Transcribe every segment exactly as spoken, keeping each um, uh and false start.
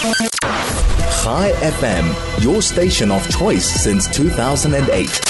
Chai F M, your station of choice since two thousand eight.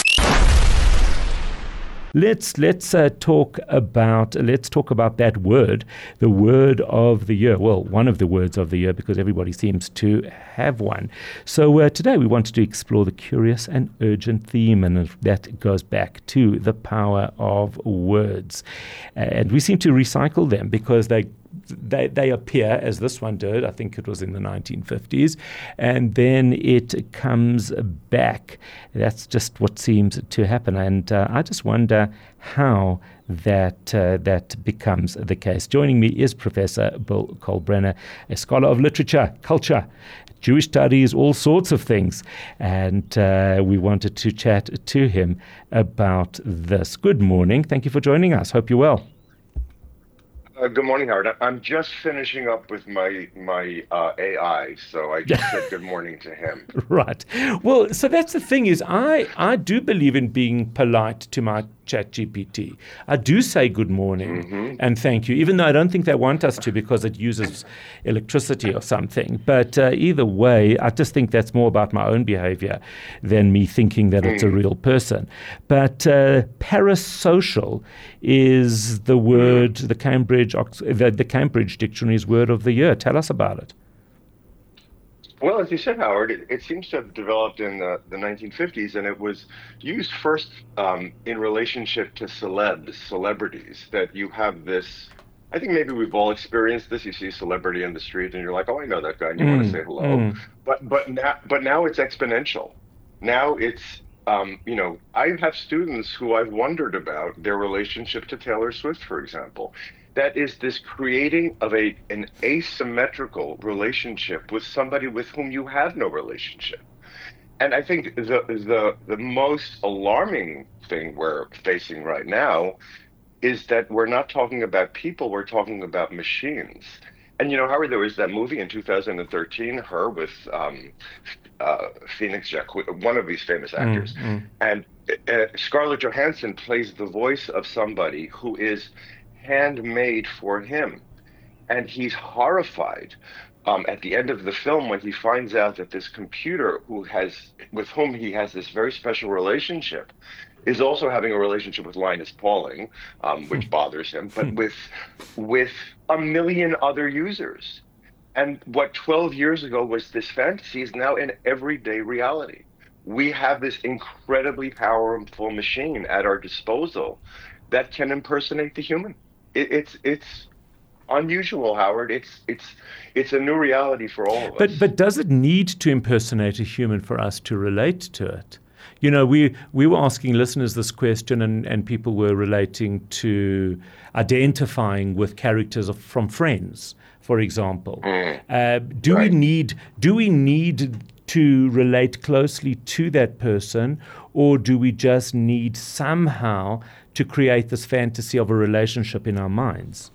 Let's let's uh, talk about let's talk about that word, the word of the year. Well, one of the words of the year, because everybody seems to have one. So uh, today we wanted to explore the curious and urgent theme, and that goes back to the power of words. And we seem to recycle them because they. They they appear, as this one did, I think it was in the nineteen fifties, and then it comes back. That's just what seems to happen, and uh, I just wonder how that uh, that becomes the case. Joining me is Professor Bill Kolbrenner, a scholar of literature, culture, Jewish studies, all sorts of things, and uh, we wanted to chat to him about this. Good morning. Thank you for joining us. Hope you're well. Uh, good morning, Howard. I'm just finishing up with my my uh, A I, so I just said good morning to him. Right. Well, so that's the thing is I, I do believe in being polite to my ChatGPT. I do say good morning mm-hmm. and thank you, even though I don't think they want us to because it uses electricity or something. But uh, either way, I just think that's more about my own behavior than me thinking that mm. it's a real person. But uh, parasocial is the word, the Cambridge the, the Cambridge Dictionary's word of the year. Tell us about it. Well, as you said, Howard, it, it seems to have developed in the, the nineteen fifties, and it was used first um, in relationship to celebs, celebrities, that you have this, I think maybe we've all experienced this, you see a celebrity in the street and you're like, oh, I know that guy, and you mm, want to say hello. Mm. But but now, but now it's exponential. Now it's, um, you know, I have students who I've wondered about their relationship to Taylor Swift, for example. That is this creating of a an asymmetrical relationship with somebody with whom you have no relationship. And I think the the the most alarming thing we're facing right now is that we're not talking about people, we're talking about machines. And you know, Howard, there was that movie in two thousand thirteen, Her, with um, uh, Phoenix Jacquet, one of these famous actors. Mm, mm. And uh, Scarlett Johansson plays the voice of somebody who is handmade for him, and he's horrified um, at the end of the film when he finds out that this computer who has with whom he has this very special relationship is also having a relationship with Linus Pauling, um, which bothers him, but with with a million other users. And what twelve years ago was this fantasy is now an everyday reality. We have this incredibly powerful machine at our disposal that can impersonate the human. It, it's it's unusual, Howard. It's it's it's a new reality for all of us. But but does it need to impersonate a human for us to relate to it? You know, we we were asking listeners this question, and, and people were relating to identifying with characters of, from Friends, for example. Mm. Uh, do right. we need do we need to relate closely to that person, or do we just need somehow to create this fantasy of a relationship in our minds?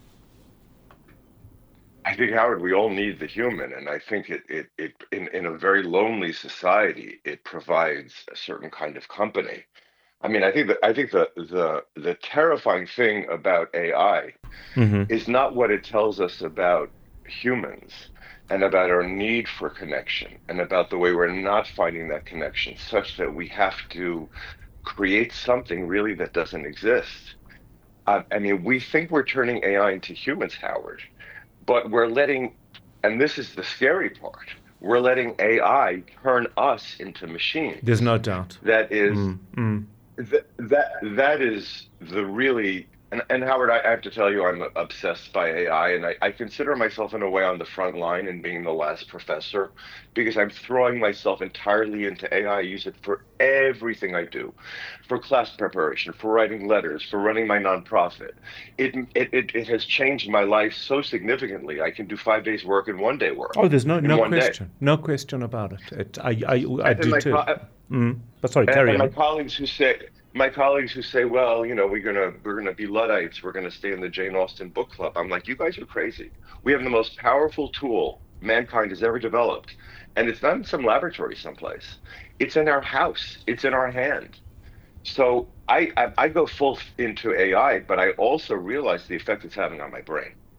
I think, Howard, we all need the human, and I think it, it, it in, in a very lonely society, it provides a certain kind of company. I mean, I think that I think the the the terrifying thing about A I mm-hmm. is not what it tells us about humans and about our need for connection and about the way we're not finding that connection, such that we have to create something really that doesn't exist. Uh, I mean, we think we're turning A I into humans, Howard, but we're letting, and this is the scary part, we're letting A I turn us into machines. There's no doubt. That is, mm, mm. Th- that that is the really, and, and Howard, I, I have to tell you, I'm obsessed by A I, and I, I consider myself in a way on the front line in being the last professor, because I'm throwing myself entirely into A I. I use it for everything I do, for class preparation, for writing letters, for running my nonprofit. It it it, it has changed my life so significantly. I can do five days work and one day work. Oh, there's no no question, day. no question about it. it I I, I and do too. Co- mm. But sorry, and, carry and on. My colleagues who say. My colleagues who say, well, you know, we're gonna we're gonna be Luddites, we're gonna stay in the Jane Austen book club. I'm like, you guys are crazy. We have the most powerful tool mankind has ever developed, and it's not in some laboratory someplace. It's in our house. It's in our hand. So I I, I go full into A I, but I also realize the effect it's having on my brain.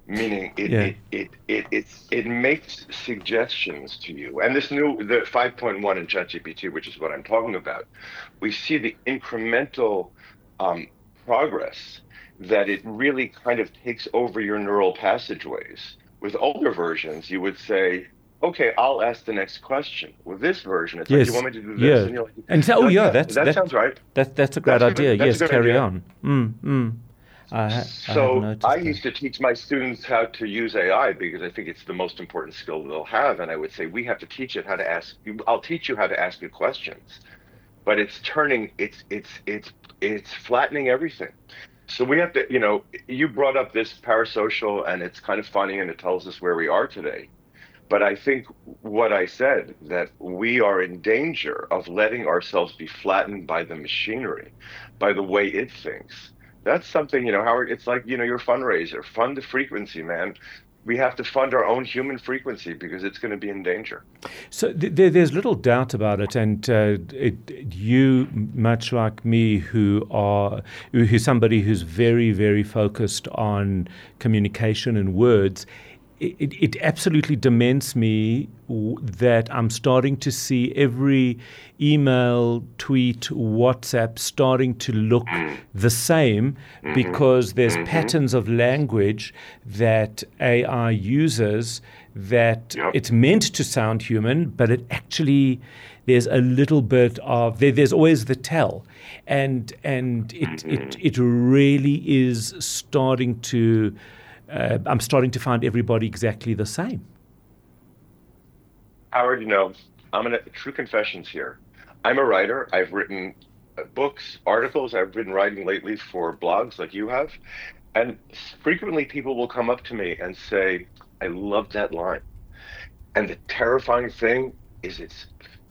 meaning it, Yeah. it, it, it, it's, it makes suggestions to you. And this new, the five point one in ChatGPT, which is what I'm talking about, we see the incremental um, progress that it really kind of takes over your neural passageways. With older versions, you would say, okay, I'll ask the next question. With this version, it's Yes. like, you want me to do this? Yeah. And you're like, And so, oh, that, yeah, that, that's, that, that sounds right. That, that's a great That's a idea. good- that's a Yes, good carry idea. on. Mm, mm. I, ha- I So have noticed I that. used to teach my students how to use A I because I think it's the most important skill they'll have. And I would say, we have to teach it how to ask, I'll teach you how to ask it questions, but it's turning, it's, it's, it's, it's flattening everything. So we have to, you know, you brought up this parasocial, and it's kind of funny, and it tells us where we are today. But I think what I said, that we are in danger of letting ourselves be flattened by the machinery, by the way it thinks. That's something, you know, Howard, it's like, you know, your fundraiser, fund the frequency, man. We have to fund our own human frequency because it's going to be in danger. So th- there, there's little doubt about it, and uh, it, you, much like me, who are who's somebody who's very, very focused on communication and words, it, it, it absolutely dements me w- that I'm starting to see every email, tweet, WhatsApp starting to look the same Mm-hmm. because there's Mhm. patterns of language that A I uses that Yep. it's meant to sound human, but it actually, there's a little bit of, there, there's always the tell. And and it, Mm-hmm. it, it really is starting to, uh, I'm starting to find everybody exactly the same. Howard, you know, I'm gonna true confessions here. I'm a writer. I've written uh, books, articles. I've been writing lately for blogs like you have, and frequently people will come up to me and say, "I love that line." And the terrifying thing is, it's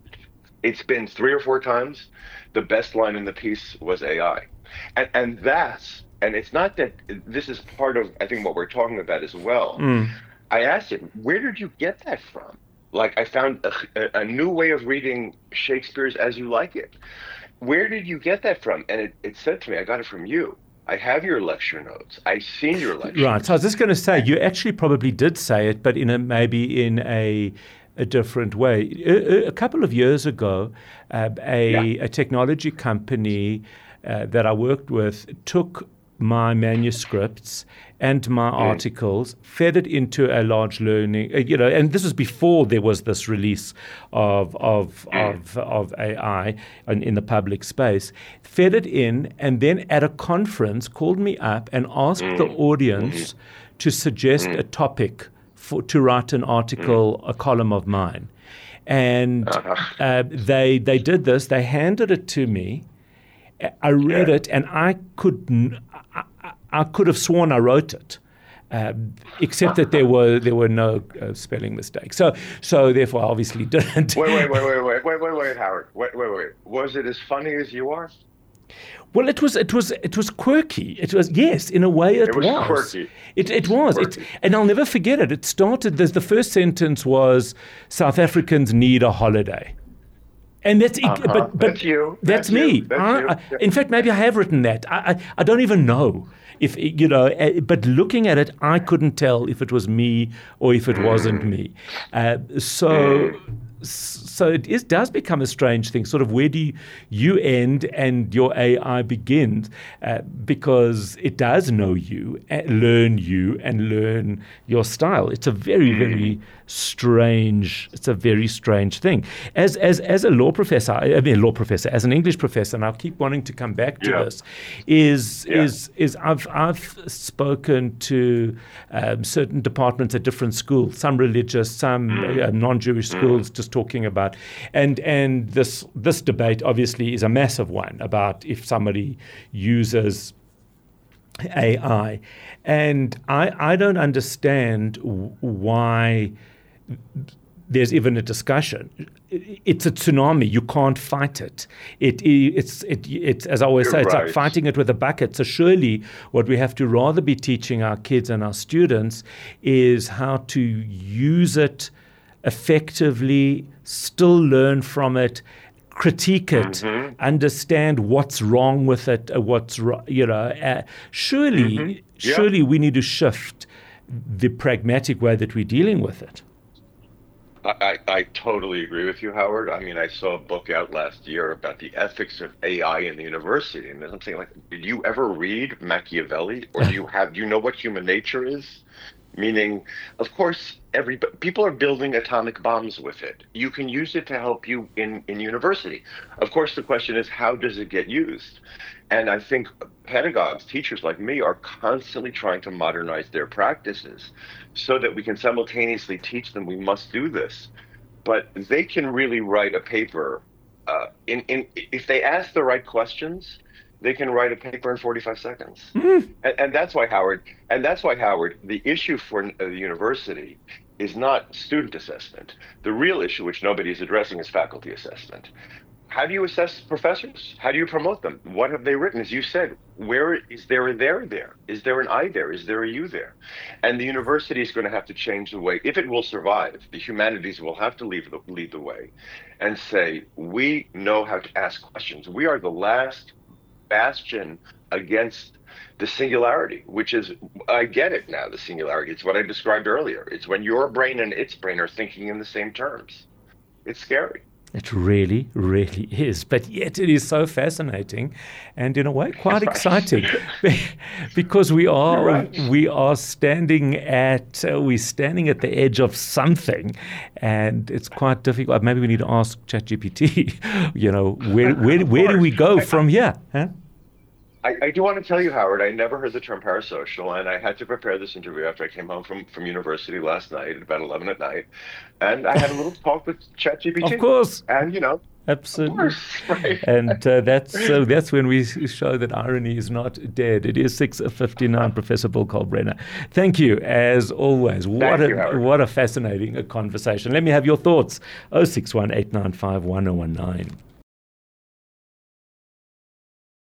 it's been three or four times the best line in the piece was A I, and and that's and it's not that this is part of I think what we're talking about as well. Mm. I asked him, "Where did you get that from?" Like, I found a, a new way of reading Shakespeare's As You Like It. Where did you get that from? And it, it said to me, I got it from you. I have your lecture notes. I've seen your lecture. Right. So I was just going to say, you actually probably did say it, but in a maybe in a a different way. A, a couple of years ago, uh, a, Yeah. a technology company uh, that I worked with took my manuscripts and my articles, fed it into a large learning, uh, you know, and this was before there was this release of of of, of A I in, in the public space, fed it in, and then at a conference called me up and asked the audience to suggest a topic for to write an article, a column of mine. And uh, they they did this, they handed it to me. I read Yeah. it, and I could I, I, I could have sworn I wrote it, uh, except that there were there were no uh, spelling mistakes. So so therefore, I obviously didn't. Wait, wait, wait, wait, wait, wait, wait, wait, Howard. Wait, wait, wait. Was it as funny as you are? Well, it was it was it was quirky. It was yes, in a way, it, It was was. quirky. It it was. It, Quirky. and I'll never forget it. It started. The, the first sentence was, "South Africans need a holiday." And that's, Uh-huh. but, but That's you. That's, That's me. you. That's I, you. I, in fact, maybe I have written that. I, I, I don't even know if you know. uh, But looking at it, I couldn't tell if it was me or if it wasn't me. Uh, so, so it is does become a strange thing. Sort of where do you, you end and your A I begins? Uh, because it does know you, uh, learn you, and learn your style. It's a very, very strange. It's a very strange thing. As as as a law professor, I mean, a law professor, as an English professor, and I keep wanting to come back to Yeah. this. Is Yeah. is is I've I've spoken to um, certain departments at different schools, some religious, some uh, non-Jewish schools, just talking about, and and this this debate obviously is a massive one about if somebody uses A I, and I I don't understand w- why there's even a discussion. It's a tsunami. You can't fight it. It it's it it's as I always You're say, it's like right. fighting it with a bucket. So surely, what we have to rather be teaching our kids and our students is how to use it effectively, still learn from it, critique it, Mm-hmm. understand what's wrong with it, uh, what's ro- you know. Uh, surely, Mm-hmm. Yeah. surely we need to shift the pragmatic way that we're dealing with it. I, I totally agree with you, Howard. I mean, I saw a book out last year about the ethics of A I in the university, and I'm saying, like, did you ever read Machiavelli, or do you have? Do you know what human nature is? Meaning, of course, every people are building atomic bombs with it. You can use it to help you in in university. Of course, the question is, how does it get used? And I think pedagogues, teachers like me, are constantly trying to modernize their practices so that we can simultaneously teach them we must do this. But they can really write a paper. Uh, in, in if they ask the right questions, they can write a paper in forty-five seconds. Mm-hmm. And, and that's why, Howard, and that's why, Howard, the issue for the university is not student assessment. The real issue, which nobody is addressing, is faculty assessment. How do you assess professors? How do you promote them? What have they written? As you said, where is there a there there? Is there an I there? Is there a you there? And the university is going to have to change the way, if it will survive, the humanities will have to lead the, lead the way and say, we know how to ask questions. We are the last bastion against the singularity, which is, I get it now, the singularity. It's what I described earlier. It's when your brain and its brain are thinking in the same terms. It's scary. It really, really is. But yet it is so fascinating and in a way quite exciting because we are right. we are standing at uh, we're standing at the edge of something, and it's quite difficult. Maybe we need to ask ChatGPT, you know, where where where do we go from here? Huh? I, I do want to tell you, Howard, I never heard the term parasocial, and I had to prepare this interview after I came home from, from university last night at about eleven at night, and I had a little talk with ChatGPT. Of course. And, you know, absolutely. Of course, right. And uh, that's so that's when we show that irony is not dead. It is six fifty-nine, Professor Bill Kalkbrenner. Thank you, as always. What Thank a you, Howard. What a fascinating conversation. Let me have your thoughts. oh six one, eight nine five, one oh one nine.